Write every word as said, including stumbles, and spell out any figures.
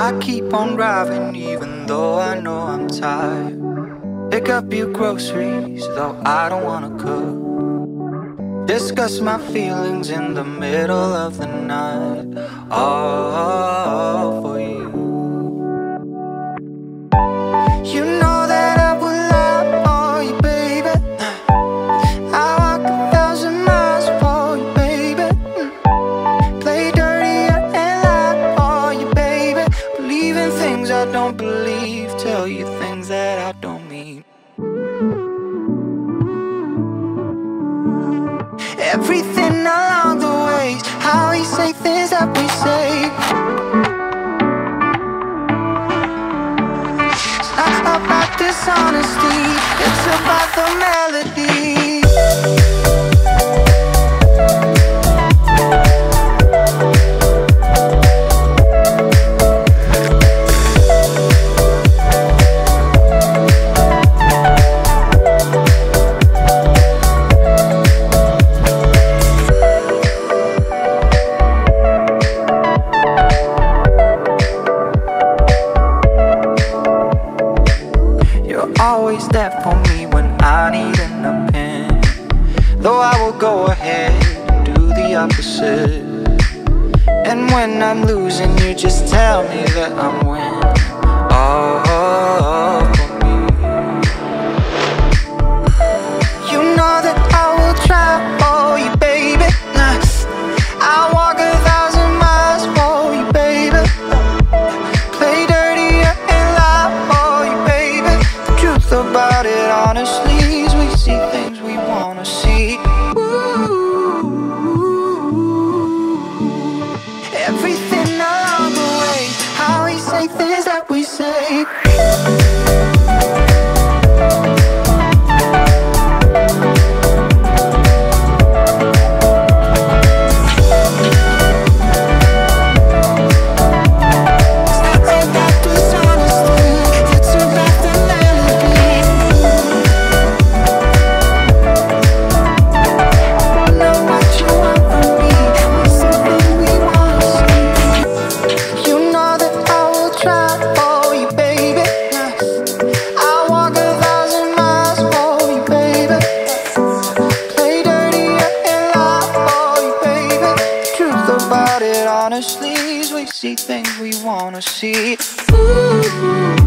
I keep on driving even though I know I'm tired. Pick up your groceries though I don't wanna cook. Discuss my feelings in the middle of the night, all for you. You know that I would lie for you, baby. I walk a thousand miles for you, baby. Play dirty and lie for you, baby. Believe in things I don't believe, tell you things that I don't mean. Everything along the way, how we say things that we say. It's not about dishonesty, it's about the melody. Always there for me when I need an opinion, though I will go ahead and do the opposite. And when I'm losing, you just tell me that I'm winning, all for me. You know that I will try for you, baby. I'll walk a thousand miles for you, baby. Play dirty and lie for you, baby. The truth about it, honestly, is we see things we wanna see. Ooh. Everything along the way, how we say things that we say. Honestly, we see things we wanna see. Ooh.